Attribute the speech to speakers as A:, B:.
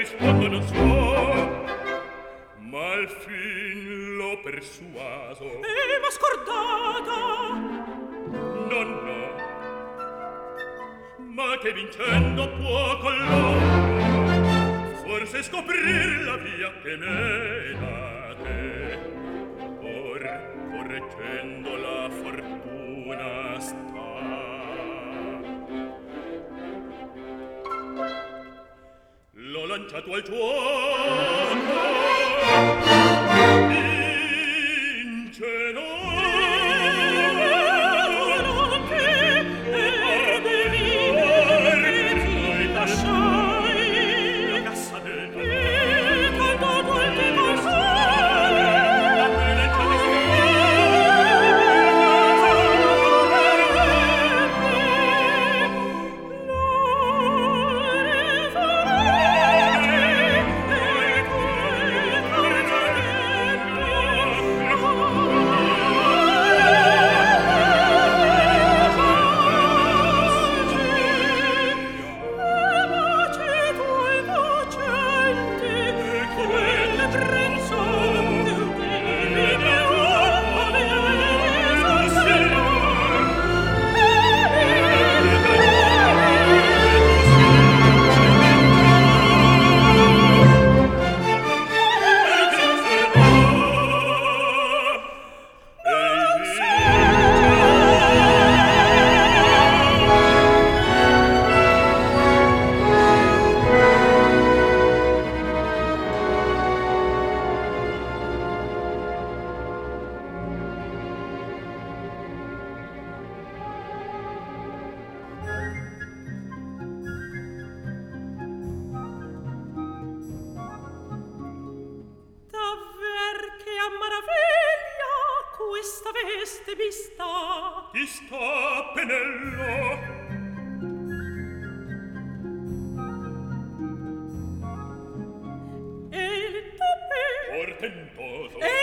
A: rispondo non so, ma al fin l'ho persuaso.
B: E m'ha scordata.
A: No, no, ma che vincendo può con loro forse scoprir la via che menate. Or correggendo la fortuna sta. L'ho lanciato al gioco vincerò. Ti sta, Penello?
B: E il toppe
A: portentoso.
B: e